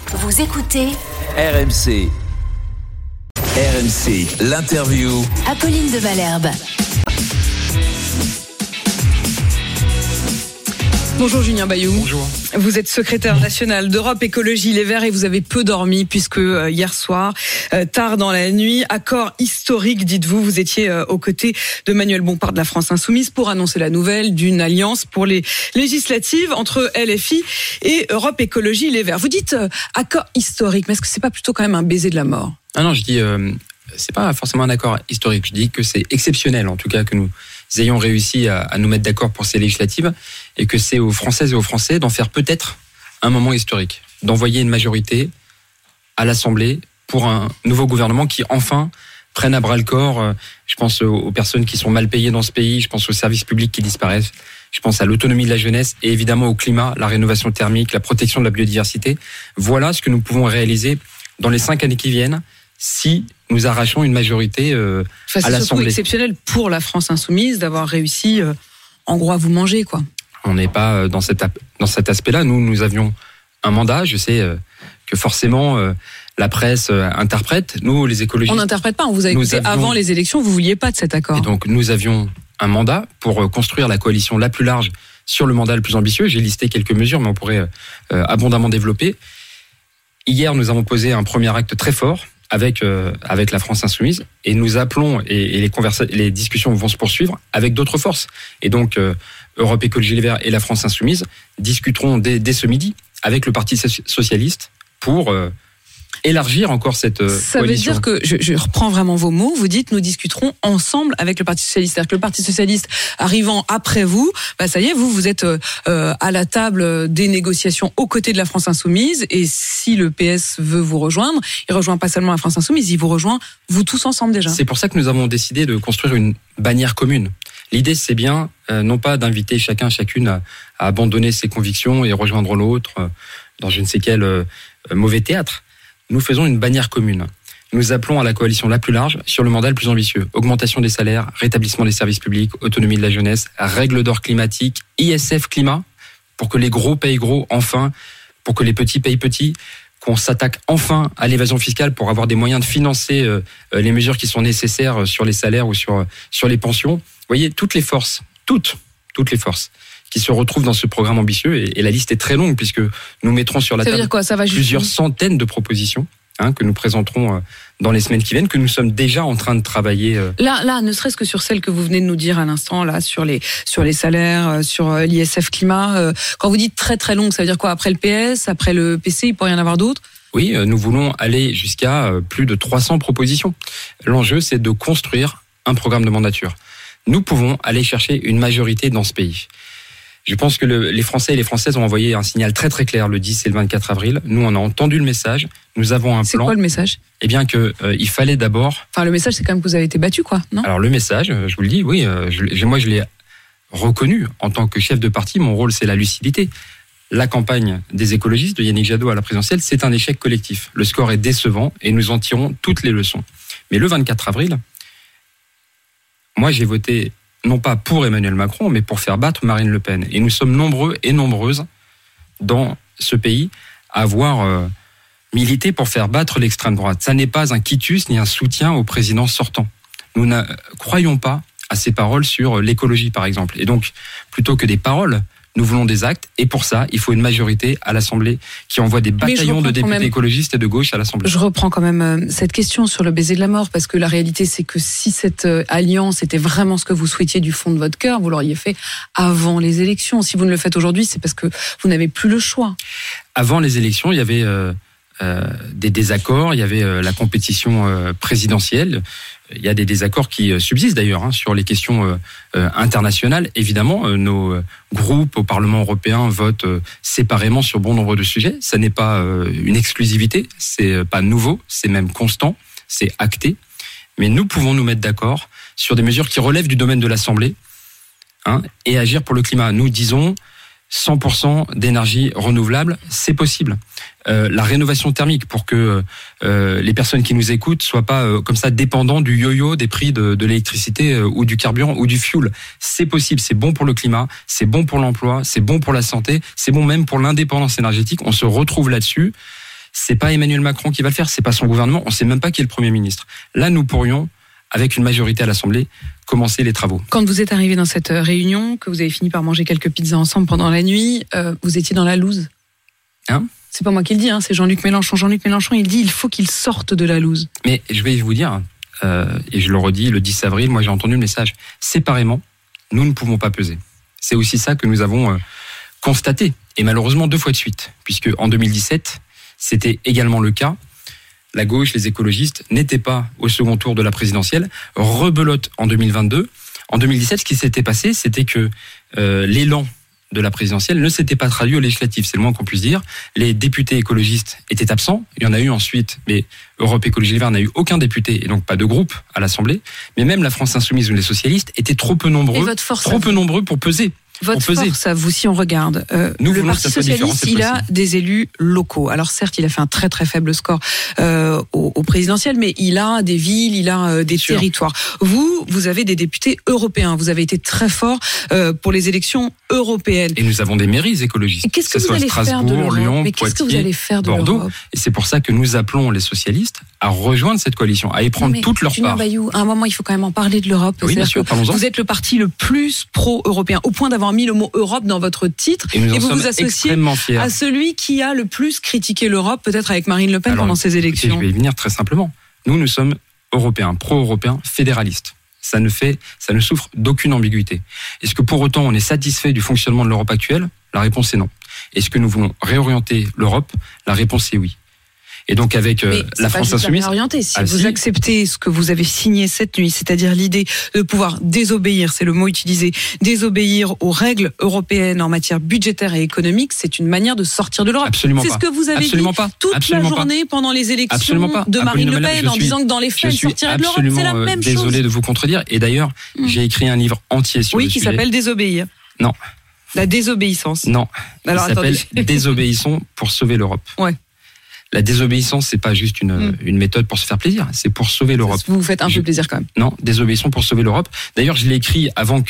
Vous écoutez RMC. RMC, l'interview. Apolline de Malherbe. Bonjour Julien Bayou. Bonjour. Vous êtes secrétaire national d'Europe Écologie Les Verts et vous avez peu dormi puisque hier soir, tard dans la nuit, accord historique, dites-vous, vous étiez aux côtés de Manuel Bompard de la France Insoumise pour annoncer la nouvelle d'une alliance pour les législatives entre LFI et Europe Écologie Les Verts. Vous dites accord historique, mais est-ce que c'est pas plutôt quand même un baiser de la mort ? Ah non, je dis c'est pas forcément un accord historique. Je dis que c'est exceptionnel, en tout cas que nous ayons réussi à nous mettre d'accord pour ces législatives et que c'est aux Françaises et aux Français d'en faire peut-être un moment historique, d'envoyer une majorité à l'Assemblée pour un nouveau gouvernement qui enfin prenne à bras le corps. Je pense aux personnes qui sont mal payées dans ce pays, je pense aux services publics qui disparaissent, je pense à l'autonomie de la jeunesse et évidemment au climat, la rénovation thermique, la protection de la biodiversité. Voilà ce que nous pouvons réaliser dans les 5 années qui viennent si nous arrachons une majorité à l'Assemblée. C'est surtout exceptionnel pour la France Insoumise d'avoir réussi en gros à vous manger, quoi. On n'est pas dans cet aspect-là. Nous avions un mandat. Je sais que forcément la presse interprète. Nous, les écologistes... On n'interprète pas. On vous a écouté avant les élections. Vous vouliez pas de cet accord. Et donc, nous avions un mandat pour construire la coalition la plus large sur le mandat le plus ambitieux. J'ai listé quelques mesures, mais on pourrait abondamment développer. Hier, nous avons posé un premier acte très fort avec la France Insoumise et nous appelons et les discussions vont se poursuivre avec d'autres forces. Et donc Europe Écologie Les Verts et la France Insoumise discuteront dès ce midi avec le Parti socialiste pour élargir encore cette coalition. Ça veut dire que, je reprends vraiment vos mots, vous dites nous discuterons ensemble avec le Parti socialiste. C'est-à-dire que le Parti socialiste arrivant après vous, ça y est, vous êtes à la table des négociations aux côtés de la France Insoumise et si le PS veut vous rejoindre, il rejoint pas seulement la France Insoumise, il vous rejoint vous tous ensemble déjà. C'est pour ça que nous avons décidé de construire une bannière commune. L'idée, c'est bien, non pas d'inviter chacune à abandonner ses convictions et rejoindre l'autre dans je ne sais quel mauvais théâtre. Nous faisons une bannière commune. Nous appelons à la coalition la plus large sur le mandat le plus ambitieux. Augmentation des salaires, rétablissement des services publics, autonomie de la jeunesse, règles d'or climatique, ISF climat, pour que les gros payent gros, enfin, pour que les petits payent petits, qu'on s'attaque enfin à l'évasion fiscale pour avoir des moyens de financer les mesures qui sont nécessaires sur les salaires ou sur les pensions. Vous voyez, toutes les forces qui se retrouvent dans ce programme ambitieux, et la liste est très longue puisque nous mettrons sur la table plusieurs centaines de propositions que nous présenterons dans les semaines qui viennent, que nous sommes déjà en train de travailler. Là, ne serait-ce que sur celle que vous venez de nous dire à l'instant, là, sur les salaires, sur l'ISF climat. Quand vous dites très très longue, ça veut dire quoi ? Après le PS, après le PC, il peut rien avoir d'autre ? Oui, nous voulons aller jusqu'à plus de 300 propositions. L'enjeu, c'est de construire un programme de mandature. Nous pouvons aller chercher une majorité dans ce pays. Je pense que les Français et les Françaises ont envoyé un signal très très clair le 10 et le 24 avril. Nous, on a entendu le message. Nous avons un plan. C'est quoi le message ? Eh bien il fallait d'abord... Enfin, le message, c'est quand même que vous avez été battu, quoi, non ? Alors le message, je vous le dis, oui, moi je l'ai reconnu en tant que chef de parti. Mon rôle, c'est la lucidité. La campagne des écologistes de Yannick Jadot à la présidentielle, c'est un échec collectif. Le score est décevant et nous en tirons toutes les leçons. Mais le 24 avril, moi j'ai voté... non pas pour Emmanuel Macron, mais pour faire battre Marine Le Pen. Et nous sommes nombreux et nombreuses dans ce pays à avoir milité pour faire battre l'extrême droite. Ça n'est pas un quitus ni un soutien au président sortant. Nous ne croyons pas à ces paroles sur l'écologie, par exemple. Et donc, plutôt que des paroles, nous voulons des actes. Et pour ça, il faut une majorité à l'Assemblée qui envoie des bataillons de députés écologistes et de gauche à l'Assemblée. Je reprends quand même cette question sur le baiser de la mort, parce que la réalité, c'est que si cette alliance était vraiment ce que vous souhaitiez du fond de votre cœur, vous l'auriez fait avant les élections. Si vous ne le faites aujourd'hui, c'est parce que vous n'avez plus le choix. Avant les élections, il y avait des désaccords, il y avait la compétition présidentielle. Il y a des désaccords qui subsistent d'ailleurs sur les questions internationales. Évidemment, nos groupes au Parlement européen votent séparément sur bon nombre de sujets. Ça n'est pas une exclusivité, c'est pas nouveau, c'est même constant, c'est acté. Mais nous pouvons nous mettre d'accord sur des mesures qui relèvent du domaine de l'Assemblée et agir pour le climat. Nous disons 100% d'énergie renouvelable, c'est possible. La rénovation thermique pour que les personnes qui nous écoutent soient pas comme ça dépendants du yo-yo des prix de l'électricité ou du carburant ou du fioul. C'est possible, c'est bon pour le climat, c'est bon pour l'emploi, c'est bon pour la santé, c'est bon même pour l'indépendance énergétique. On se retrouve là-dessus. C'est pas Emmanuel Macron qui va le faire, c'est pas son gouvernement, on sait même pas qui est le Premier ministre. Là, nous pourrions, avec une majorité à l'Assemblée, commencer les travaux. Quand vous êtes arrivé dans cette réunion, que vous avez fini par manger quelques pizzas ensemble pendant la nuit, vous étiez dans la loose. C'est pas moi qui le dis, c'est Jean-Luc Mélenchon. Jean-Luc Mélenchon, il dit il faut qu'il sorte de la loose. Mais je vais vous dire, et je le redis, le 10 avril, moi j'ai entendu le message, séparément, nous ne pouvons pas peser. C'est aussi ça que nous avons constaté, et malheureusement 2 fois de suite, puisque en 2017, c'était également le cas. La gauche, les écologistes n'étaient pas au second tour de la présidentielle, rebelote en 2022. En 2017, ce qui s'était passé, c'était que l'élan de la présidentielle ne s'était pas traduit aux législatives, c'est le moins qu'on puisse dire. Les députés écologistes étaient absents, il y en a eu ensuite, mais Europe Écologie Les Verts n'a eu aucun député, et donc pas de groupe à l'Assemblée, mais même la France Insoumise ou les socialistes étaient trop peu nombreux pour peser. Votre force à vous, si on regarde, le Parti socialiste, il a des élus locaux. Alors certes, il a fait un très très faible score au présidentiel, mais il a des villes, il a des territoires. Vous avez des députés européens. Vous avez été très fort pour les élections européennes. Et nous avons des mairies écologistes. Et qu'est-ce que vous allez faire de l'Europe ? Lyon, mais qu'est-ce que vous allez faire de Bordeaux. l'Europe ? Et c'est pour ça que nous appelons les socialistes à rejoindre cette coalition, à y prendre toute leur part. Bayou, à un moment, il faut quand même en parler de l'Europe. Oui, bien sûr, parlons-en. Vous êtes le parti le plus pro-européen, au point d'avoir mis le mot Europe dans votre titre, et vous vous associez à celui qui a le plus critiqué l'Europe, peut-être avec Marine Le Pen pendant ces élections. Je vais y venir très simplement. Nous sommes européens, pro-européens, fédéralistes. Ça ne souffre d'aucune ambiguïté. Est-ce que pour autant on est satisfait du fonctionnement de l'Europe actuelle ? La réponse est non. Est-ce que nous voulons réorienter l'Europe ? La réponse est oui. Et donc avec la France Insoumise, si vous acceptez ce que vous avez signé cette nuit, c'est-à-dire l'idée de pouvoir désobéir, c'est le mot utilisé, désobéir aux règles européennes en matière budgétaire et économique, c'est une manière de sortir de l'Europe. Absolument c'est pas. Ce que vous avez dit toute la journée pendant les élections de Marine Le Pen, en disant que dans les faits, elle sortirait de l'Europe. C'est la même chose. Désolé de vous contredire. Et d'ailleurs, j'ai écrit un livre entier sur le sujet. Oui, qui s'appelle Désobéir. Non. La désobéissance. Non. Alors, il s'appelle Désobéissons pour sauver l'Europe. Ouais. La désobéissance, c'est pas juste une méthode pour se faire plaisir, c'est pour sauver l'Europe. Vous vous faites un peu plaisir quand même. Non, désobéissons pour sauver l'Europe. D'ailleurs, je l'ai écrit avant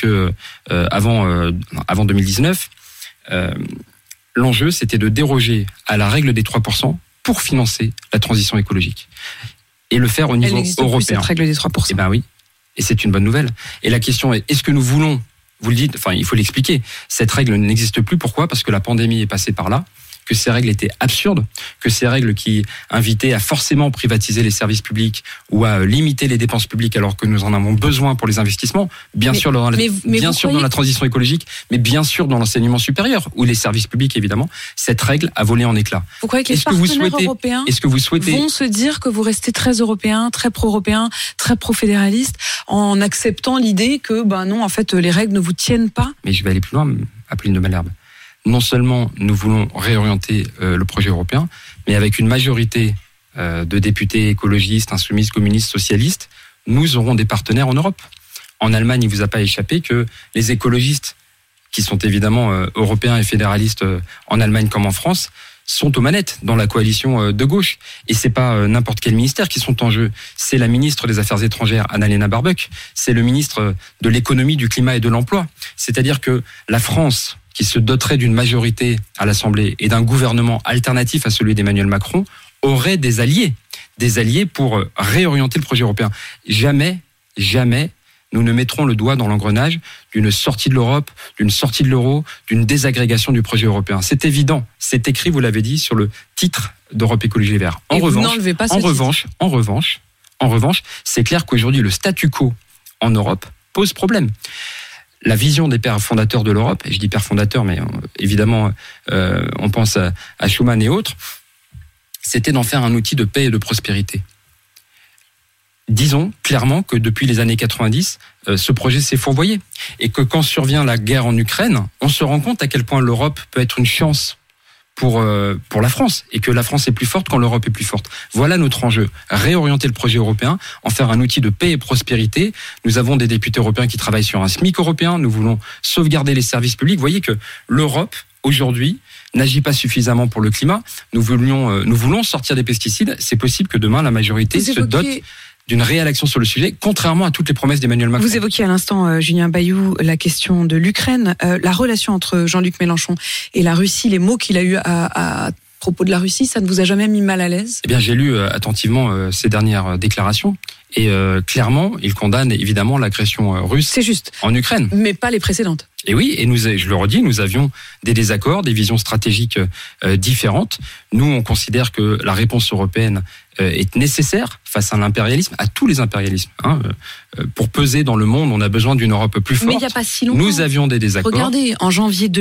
2019. L'enjeu, c'était de déroger à la règle des 3% pour financer la transition écologique et le faire au niveau européen. Plus, cette règle des 3%. Eh ben oui, et c'est une bonne nouvelle. Et la question est, est-ce que nous voulons, vous le dites, enfin, il faut l'expliquer. Cette règle n'existe plus. Pourquoi ? Parce que la pandémie est passée par là. Que ces règles étaient absurdes, que ces règles qui invitaient à forcément privatiser les services publics ou à limiter les dépenses publiques alors que nous en avons besoin pour les investissements, bien sûr dans la transition écologique, mais bien sûr dans l'enseignement supérieur ou les services publics évidemment, cette règle a volé en éclats. Vous croyez que les partenaires européens vont se dire que vous restez très européen, très pro-européen, très pro-fédéraliste en acceptant l'idée que non, en fait, les règles ne vous tiennent pas ? Mais je vais aller plus loin, Apolline de Malherbe. Non seulement nous voulons réorienter le projet européen, mais avec une majorité de députés écologistes, insoumises, communistes, socialistes, nous aurons des partenaires en Europe. En Allemagne, il ne vous a pas échappé que les écologistes, qui sont évidemment européens et fédéralistes en Allemagne comme en France, sont aux manettes dans la coalition de gauche. Et c'est pas n'importe quel ministère qui sont en jeu. C'est la ministre des Affaires étrangères, Annalena Baerbock. C'est le ministre de l'économie, du climat et de l'emploi. C'est-à-dire que la France, qui se doterait d'une majorité à l'Assemblée et d'un gouvernement alternatif à celui d'Emmanuel Macron, aurait des alliés pour réorienter le projet européen. Jamais nous ne mettrons le doigt dans l'engrenage d'une sortie de l'Europe, d'une sortie de l'euro, d'une désagrégation du projet européen. C'est évident, c'est écrit, vous l'avez dit, sur le titre d'Europe Écologie Les Verts. En revanche, c'est clair qu'aujourd'hui, le statu quo en Europe pose problème. La vision des pères fondateurs de l'Europe, et je dis pères fondateurs, mais évidemment, on pense à Schuman et autres, c'était d'en faire un outil de paix et de prospérité. Disons clairement que depuis les années 90, ce projet s'est fourvoyé. Et que quand survient la guerre en Ukraine, on se rend compte à quel point l'Europe peut être une chance pour la France, et que la France est plus forte quand l'Europe est plus forte. Voilà notre enjeu, réorienter le projet européen, en faire un outil de paix et prospérité. Nous avons des députés européens qui travaillent sur un SMIC européen, nous voulons sauvegarder les services publics. Vous voyez que l'Europe, aujourd'hui, n'agit pas suffisamment pour le climat. Nous voulons sortir des pesticides. C'est possible que demain, la majorité se dote d'une réelle action sur le sujet, contrairement à toutes les promesses d'Emmanuel Macron. Vous évoquiez à l'instant, Julien Bayou, la question de l'Ukraine, la relation entre Jean-Luc Mélenchon et la Russie, les mots qu'il a eu à propos de la Russie, ça ne vous a jamais mis mal à l'aise ? Eh bien, j'ai lu attentivement ces dernières déclarations et clairement, il condamne évidemment l'agression russe C'est juste, en Ukraine. mais pas les précédentes. Et oui, et je le redis, nous avions des désaccords, des visions stratégiques différentes. Nous, on considère que la réponse européenne est nécessaire face à l'impérialisme, à tous les impérialismes. Pour peser dans le monde, on a besoin d'une Europe plus forte. Mais il n'y a pas si longtemps. Nous avions des désaccords. Regardez, en janvier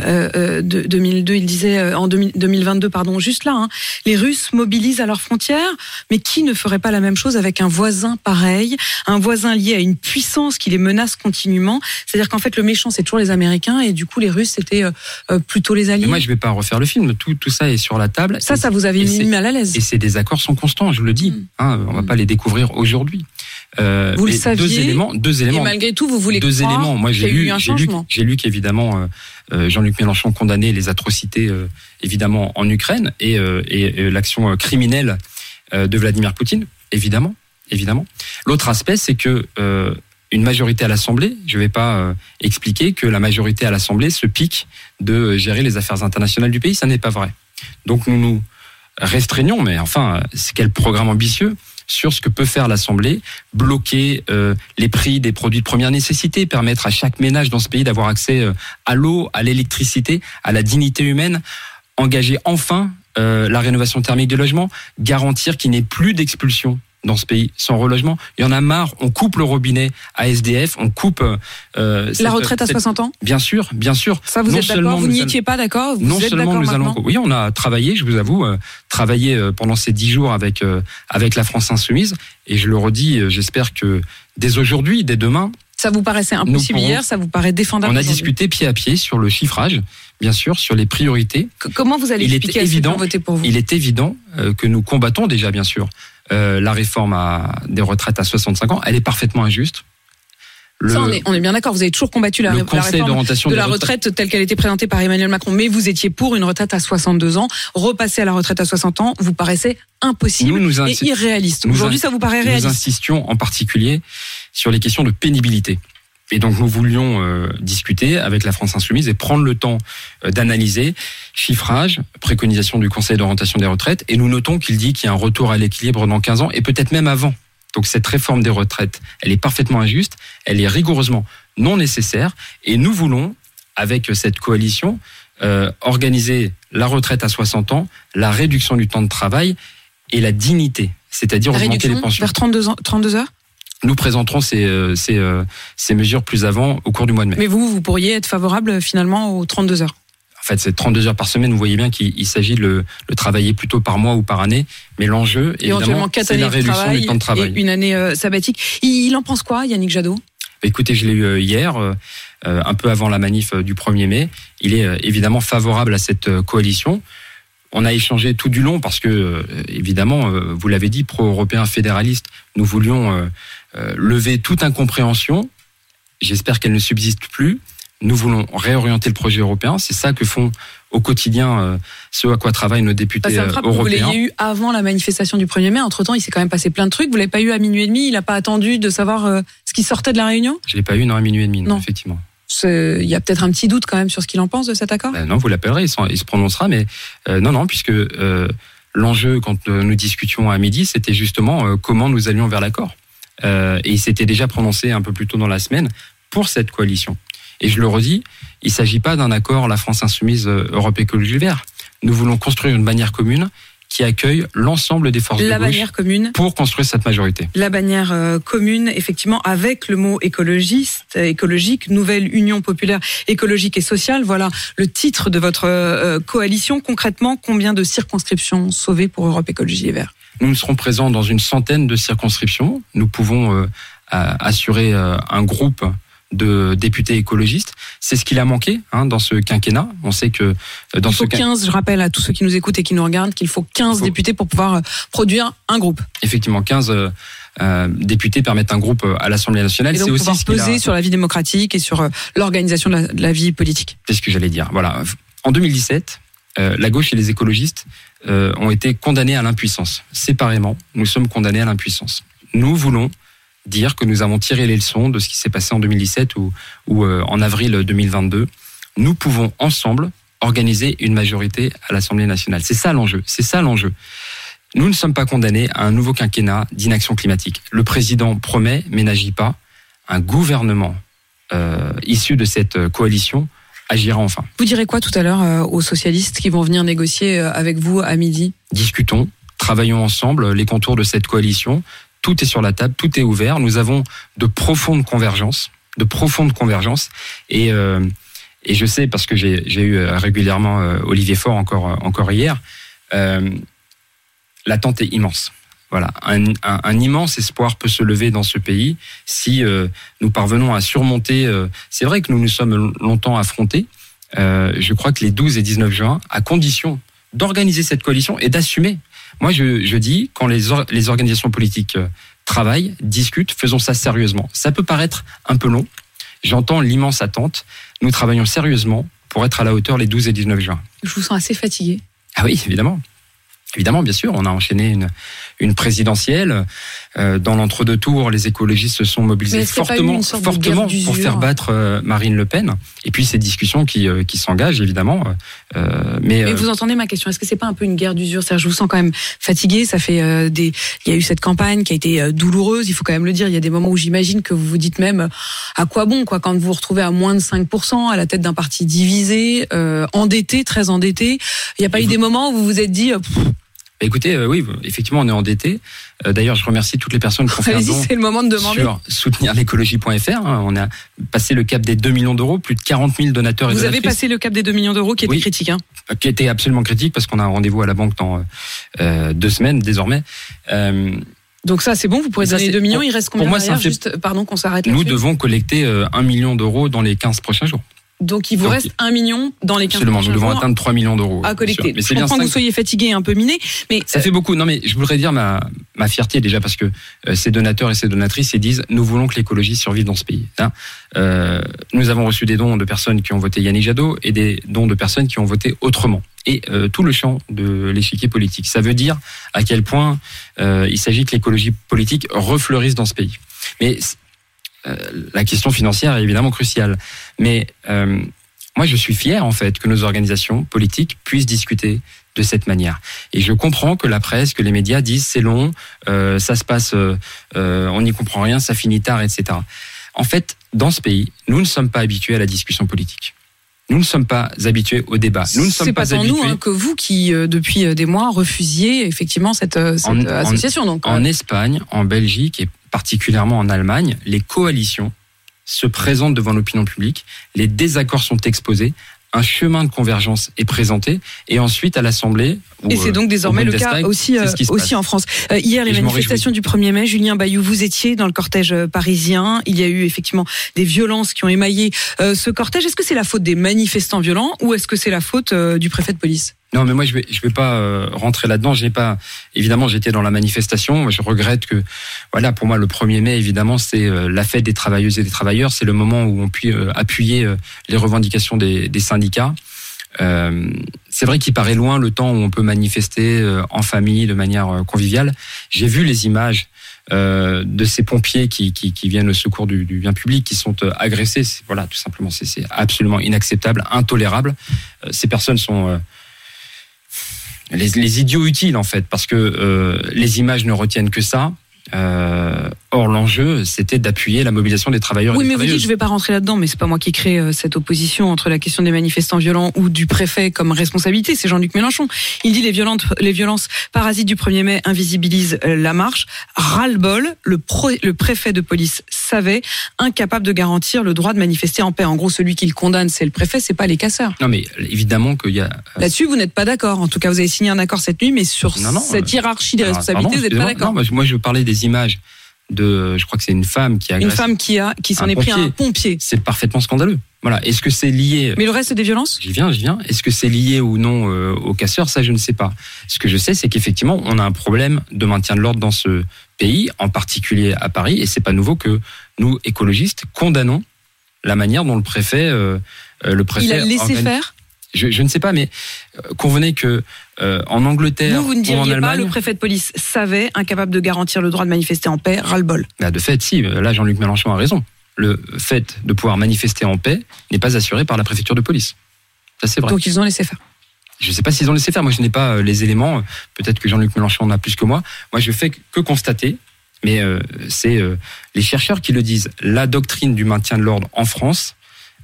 2002, il disait, en 2022, pardon, juste là, les Russes mobilisent à leurs frontières, mais qui ne ferait pas la même chose avec un voisin pareil, un voisin lié à une puissance qui les menace continuellement. C'est-à-dire qu'en fait, le méchant, c'est toujours les Américains, et du coup, les Russes, c'était plutôt les alliés. Mais moi, je ne vais pas refaire le film. Tout ça est sur la table. Ça vous avait mis mal à l'aise. Et ces désaccords sont constants, je le dis. On ne va pas les découvrir aujourd'hui. Vous le saviez. Deux éléments. Et malgré tout, vous voulez deux croire éléments. Moi, qu'il y a eu un changement. J'ai lu qu'évidemment, Jean-Luc Mélenchon condamnait les atrocités, évidemment, en Ukraine et l'action criminelle de Vladimir Poutine, évidemment. L'autre aspect, c'est que une majorité à l'Assemblée, je ne vais pas expliquer que la majorité à l'Assemblée se pique de gérer les affaires internationales du pays. Ça n'est pas vrai. Donc nous nous restreignons, mais enfin, c'est quel programme ambitieux sur ce que peut faire l'Assemblée, bloquer les prix des produits de première nécessité, permettre à chaque ménage dans ce pays d'avoir accès à l'eau, à l'électricité, à la dignité humaine, engager enfin la rénovation thermique des logements, garantir qu'il n'y ait plus d'expulsion dans ce pays sans relogement. Il y en a marre, on coupe le robinet à SDF, on coupe... la retraite à 60 ans ? Bien sûr. Ça, vous êtes d'accord ? Vous n'y étiez pas d'accord ? Non seulement nous allons... Oui, on a travaillé, je vous avoue, pendant ces 10 jours avec la France Insoumise, et je le redis, j'espère que dès aujourd'hui, dès demain... Ça vous paraissait impossible hier, ça vous paraît défendable On a aujourd'hui. discuté pied à pied sur le chiffrage, bien sûr, sur les priorités. Comment vous allez expliquer à ceux qui ont voté pour vous ? Il est évident que nous combattons déjà, bien sûr, la réforme des retraites à 65 ans. Elle est parfaitement injuste. Ça, on est bien d'accord. Vous avez toujours combattu la réforme de la retraite telle qu'elle était présentée par Emmanuel Macron. Mais vous étiez pour une retraite à 62 ans. Repasser à la retraite à 60 ans vous paraissait impossible et irréaliste. Aujourd'hui, ça vous paraît réaliste ? Nous insistions en particulier sur les questions de pénibilité. Et donc nous voulions discuter avec la France Insoumise et prendre le temps d'analyser chiffrage, préconisation du Conseil d'orientation des retraites. Et nous notons qu'il dit qu'il y a un retour à l'équilibre dans 15 ans et peut-être même avant. Donc cette réforme des retraites, elle est parfaitement injuste, elle est rigoureusement non nécessaire. Et nous voulons, avec cette coalition, organiser la retraite à 60 ans, la réduction du temps de travail et la dignité, c'est-à-dire augmenter les pensions. Vers 32 heures ? Nous présenterons ces mesures plus avant, au cours du mois de mai. Mais vous pourriez être favorable finalement aux 32 heures ? En fait, c'est 32 heures par semaine. Vous voyez bien qu'il s'agit de le travailler plutôt par mois ou par année. Mais l'enjeu, évidemment, c'est la réduction du temps de travail. Et une année sabbatique. Il en pense quoi, Yannick Jadot ? Écoutez, je l'ai eu hier, un peu avant la manif du 1er mai. Il est évidemment favorable à cette coalition. On a échangé tout du long parce que, évidemment, vous l'avez dit, pro-européen fédéraliste, nous voulions lever toute incompréhension. J'espère qu'elle ne subsiste plus. Nous voulons réorienter le projet européen. C'est ça que font au quotidien ce à quoi travaillent nos députés européens. Vous l'ayez eu avant la manifestation du 1er mai. Entre-temps, il s'est quand même passé plein de trucs. Vous l'avez pas eu à minuit et demi. Il n'a pas attendu de savoir ce qui sortait de la réunion ? Je l'ai pas eu à minuit et demi, non. Effectivement. Il y a peut-être un petit doute quand même sur ce qu'il en pense de cet accord ? Non, vous l'appellerez, il se prononcera, mais non, puisque l'enjeu, quand nous discutions à midi, c'était justement comment nous allions vers l'accord. Et il s'était déjà prononcé un peu plus tôt dans la semaine pour cette coalition. Et je le redis, il ne s'agit pas d'un accord La France Insoumise Europe Écologie Vert. Nous voulons construire une bannière commune qui accueille l'ensemble des forces de gauche pour construire cette majorité. La bannière commune, effectivement, avec le mot écologique, nouvelle union populaire écologique et sociale. Voilà le titre de votre coalition. Concrètement, combien de circonscriptions sauvées pour Europe Écologie Les Verts ? Nous serons présents dans une centaine de circonscriptions. Nous pouvons assurer un groupe de députés écologistes. C'est ce qu'il a manqué dans ce quinquennat. On sait que dans il faut 15, je rappelle à tous ceux qui nous écoutent et qui nous regardent, qu'il faut 15 députés pour pouvoir produire un groupe. Effectivement, 15 députés permettent un groupe à l'Assemblée nationale. Et donc c'est aussi pouvoir peser sur la vie démocratique et sur l'organisation de la vie politique. C'est ce que j'allais dire. Voilà. En 2017, la gauche et les écologistes ont été condamnés à l'impuissance. Séparément, nous sommes condamnés à l'impuissance. Nous voulons dire que nous avons tiré les leçons de ce qui s'est passé en 2017 ou en avril 2022. Nous pouvons ensemble organiser une majorité à l'Assemblée nationale. C'est ça l'enjeu. Nous ne sommes pas condamnés à un nouveau quinquennat d'inaction climatique. Le président promet, mais n'agit pas. Un gouvernement issu de cette coalition agira enfin. Vous direz quoi tout à l'heure aux socialistes qui vont venir négocier avec vous à midi ? Discutons, travaillons ensemble les contours de cette coalition. Tout est sur la table, tout est ouvert. Nous avons de profondes convergences. Et je sais, parce que j'ai eu régulièrement Olivier Faure encore hier, l'attente est immense. Voilà, un immense espoir peut se lever dans ce pays si nous parvenons à surmonter. C'est vrai que nous nous sommes longtemps affrontés. Je crois que les 12 et 19 juin, à condition d'organiser cette coalition et d'assumer. Moi, je dis, quand les organisations politiques travaillent, discutent, faisons ça sérieusement. Ça peut paraître un peu long. J'entends l'immense attente. Nous travaillons sérieusement pour être à la hauteur les 12 et 19 juin. Je vous sens assez fatigué. Ah oui, évidemment. Évidemment, bien sûr, on a enchaîné une présidentielle. Dans l'entre-deux tours, les écologistes se sont mobilisés fortement pour faire battre Marine Le Pen. Et puis ces discussions qui s'engagent, évidemment. Mais vous entendez ma question ? Est-ce que c'est pas un peu une guerre d'usure ? C'est-à-dire, je vous sens quand même fatigué. Ça fait il y a eu cette campagne qui a été douloureuse. Il faut quand même le dire. Il y a des moments où j'imagine que vous vous dites même à quoi bon, quoi, quand vous vous retrouvez à moins de 5% à la tête d'un parti divisé, endetté, très endetté. Il n'y a pas eu des moments où vous vous êtes dit écoutez, oui, effectivement, on est endetté. D'ailleurs, je remercie toutes les personnes qui ont fait un don c'est le moment de demander. Sur soutenirlécologie.fr. On a passé le cap des 2 millions d'euros, plus de 40 000 donateurs et donatrices. Vous avez passé le cap des 2 millions d'euros qui était critique. Qui était absolument critique parce qu'on a un rendez-vous à la banque dans 2 semaines désormais. Donc ça, c'est bon, vous pourrez donner 2 millions. Il reste combien derrière ? Pardon qu'on s'arrête là-dessus. Nous devons collecter 1 million d'euros dans les 15 prochains jours. Donc il vous reste 1 million dans les 15 prochains jours. Absolument, nous devons atteindre 3 millions d'euros à collecter. Mais je comprends que vous soyez fatigué et un peu miné, mais ça fait beaucoup. Non, mais je voudrais dire ma fierté déjà parce que ces donateurs et ces donatrices ils disent nous voulons que l'écologie survive dans ce pays. Nous avons reçu des dons de personnes qui ont voté Yannick Jadot et des dons de personnes qui ont voté autrement. Et tout le champ de l'échiquier politique. Ça veut dire à quel point il s'agit que l'écologie politique refleurisse dans ce pays. Mais la question financière est évidemment cruciale. Mais moi, je suis fier, en fait, que nos organisations politiques puissent discuter de cette manière. Et je comprends que la presse, que les médias disent c'est long, ça se passe, on n'y comprend rien, ça finit tard, etc. En fait, dans ce pays, nous ne sommes pas habitués à la discussion politique. Nous ne sommes pas habitués au débat. Nous ne sommes pas habitués. C'est pas tant nous que vous qui, depuis des mois, refusiez effectivement cette association. En Espagne, en Belgique et particulièrement en Allemagne, les coalitions se présentent devant l'opinion publique, les désaccords sont exposés, un chemin de convergence est présenté, et ensuite à l'Assemblée... Et c'est donc désormais le cas aussi en France. Hier, les manifestations du 1er mai, Julien Bayou, vous étiez dans le cortège parisien. Il y a eu effectivement des violences qui ont émaillé ce cortège. Est-ce que c'est la faute des manifestants violents ou est-ce que c'est la faute du préfet de police ? Non, mais moi je vais pas rentrer là-dedans. Évidemment, j'étais dans la manifestation. Je regrette que, voilà, pour moi le 1er mai, évidemment, c'est la fête des travailleuses et des travailleurs. C'est le moment où on peut appuyer les revendications des syndicats. C'est vrai qu'il paraît loin le temps où on peut manifester en famille de manière conviviale. J'ai vu les images de ces pompiers qui viennent au secours du bien public, qui sont agressés. Voilà, tout simplement, c'est absolument inacceptable, intolérable. Ces personnes sont les idiots utiles, en fait, parce que les images ne retiennent que ça. Or, l'enjeu, c'était d'appuyer la mobilisation des travailleurs et des travailleuses. Oui, mais vous dites, je ne vais pas rentrer là-dedans, mais c'est pas moi qui crée cette opposition entre la question des manifestants violents ou du préfet comme responsabilité, c'est Jean-Luc Mélenchon. Il dit les violences parasites du 1er mai invisibilisent la marche. Ras-le-bol, le préfet de police savait, incapable de garantir le droit de manifester en paix. En gros, celui qui le condamne, c'est le préfet, c'est pas les casseurs. Non, mais évidemment qu'il y a... Là-dessus, vous n'êtes pas d'accord. En tout cas, vous avez signé un accord cette nuit, mais sur cette hiérarchie des responsabilités, vous n'êtes pas d'accord. Non, moi, je veux parler des images je crois que c'est une femme qui agresse. Une femme qui s'en est pris à un pompier. C'est parfaitement scandaleux. Voilà. Est-ce que c'est lié... Mais le reste des violences ? J'y viens. Est-ce que c'est lié ou non aux casseurs ? Ça, je ne sais pas. Ce que je sais, c'est qu'effectivement, on a un problème de maintien de l'ordre dans ce pays, en particulier à Paris, et c'est pas nouveau que nous, écologistes, condamnons la manière dont le préfet il a laissé faire ? Je ne sais pas, mais convenez que en Angleterre vous ne diriez ou en Allemagne... pas, le préfet de police savait, incapable de garantir le droit de manifester en paix, ras-le-bol. De fait, si. Là, Jean-Luc Mélenchon a raison. Le fait de pouvoir manifester en paix n'est pas assuré par la préfecture de police. Ça, c'est vrai. Donc ils ont laissé faire. Je ne sais pas s'ils ont laissé faire. Moi, je n'ai pas les éléments. Peut-être que Jean-Luc Mélenchon en a plus que moi. Moi, je fais que constater. Mais c'est les chercheurs qui le disent. La doctrine du maintien de l'ordre en France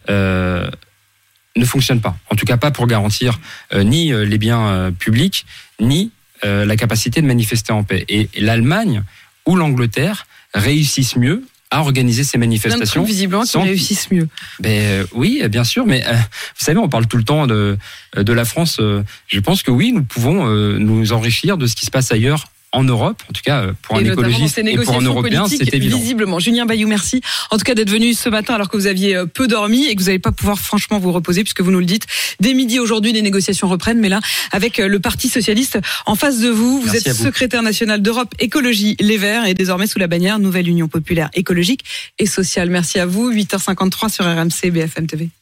ne fonctionne pas. En tout cas, pas pour garantir ni les biens publics, ni la capacité de manifester en paix. Et l'Allemagne ou l'Angleterre réussissent mieux à organiser ces manifestations. Visiblement, qu'ils réussissent mieux. Oui, bien sûr, mais vous savez, on parle tout le temps de la France. Je pense que oui, nous pouvons nous enrichir de ce qui se passe ailleurs en Europe, en tout cas pour un écologiste et pour un Européen, c'est évident. Visiblement. Julien Bayou, merci en tout cas d'être venu ce matin alors que vous aviez peu dormi et que vous n'allez pas pouvoir franchement vous reposer puisque vous nous le dites. Dès midi aujourd'hui, les négociations reprennent, mais là, avec le Parti Socialiste en face de vous. Vous êtes secrétaire national d'Europe Écologie Les Verts et désormais sous la bannière Nouvelle Union Populaire Écologique et Sociale. Merci à vous. 8h53 sur RMC BFM TV.